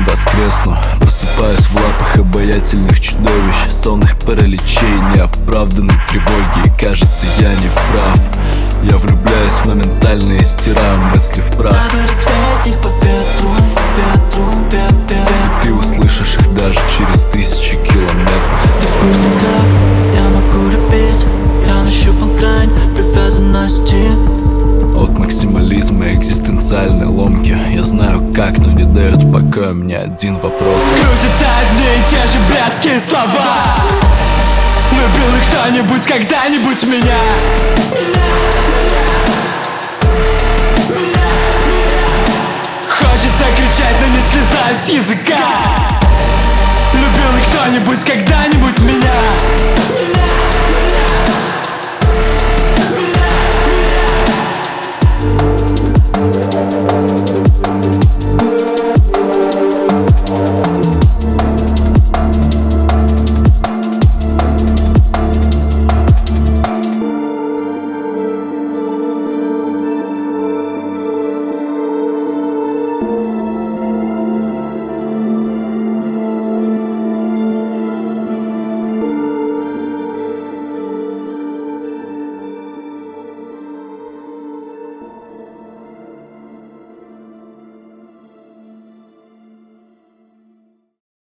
воскресну, просыпаясь в лапах обаятельных чудовищ, сонных параличей, неоправданной тревоги. И кажется, я не прав. Я влюбляюсь моментально и стираю мысли в прах. Рассвет их по ветру, ветру, ветру. Ты услышишь их даже через тысячи километров. Ты в курсе, как я могу любить? Я нащупал грань привязанности. От максимализма и экзистенциальной ломки я знаю как, но не дает покоя мне один вопрос. Крутятся одни и те же блядские слова. Любил ли кто-нибудь когда-нибудь меня? Хочется кричать, но не слезая с языка. Любил ли кто-нибудь когда-нибудь меня?